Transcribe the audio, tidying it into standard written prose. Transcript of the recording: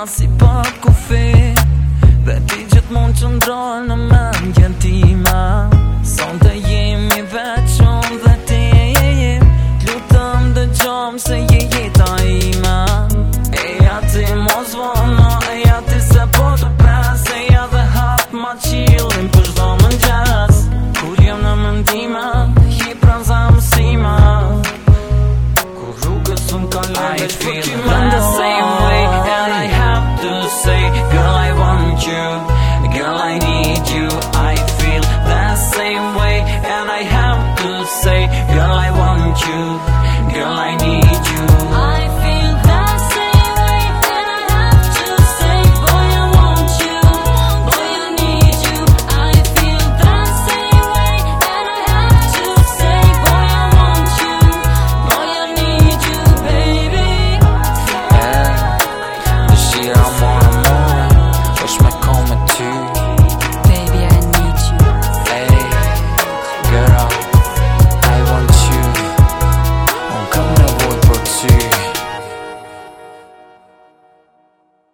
si pat kufi dhe ti gjithmonë qëndron në mendjen time. Sonte jemi veçon dhe ti t'lutëm dëgjom se je jeta ime. Eja ti mos vona, eja ti se po të pres, eja dhe hap ma qilin për shdo mëngjes. Kur jem në mendime, je pran zamësime, kur rrugës unë kaloj I veç për feel ty the same way, and I have to say, girl, I want you, girl, I need you. I feel the same way, and I have to say, girl, I want you, girl, I